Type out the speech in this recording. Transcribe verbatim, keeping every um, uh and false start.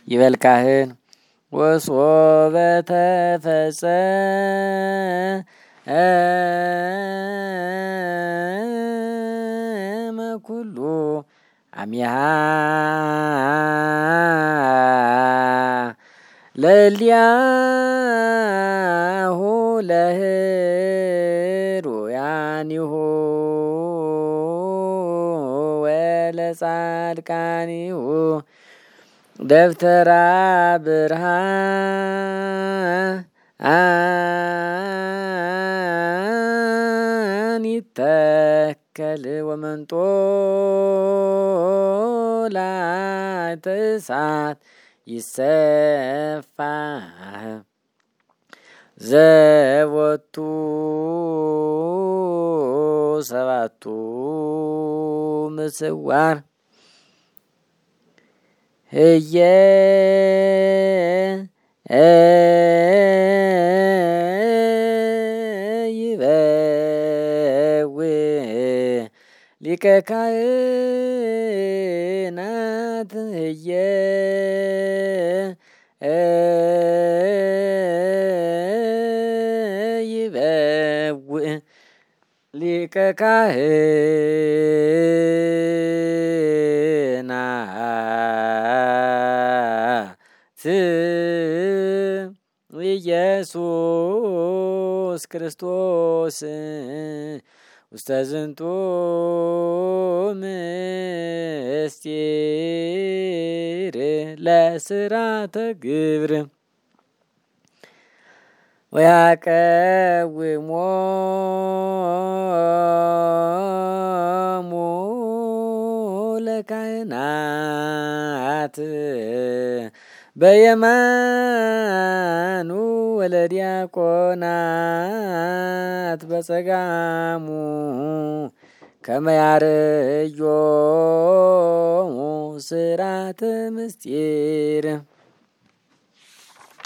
ይበል ካህን ወሶበ ተፈጸመ ኩሉ አሚሃ ለእልያሁ ለህሩያኒሁ ወለጻድቃኒሁ ደብተራ ብርሃን ይተከል ወመንጦላዕተ እሳት ይሰፋህ ዘቦቱ ሰባቱ ምጽዋር ህየ ይበውእ ሊቀ ካህናት ህየ ይበውእ ሊቀ ካህናት ኢየሱስ ክርስቶስ ውስተ ዝንቱ ምስጢር ለስራተ ግብር ወያቀውሞሙ ለካህናት በየማኑ ወለዲያቆናት በጸጋሙ ከመ ያርዮሙ ስራተ ምስጢር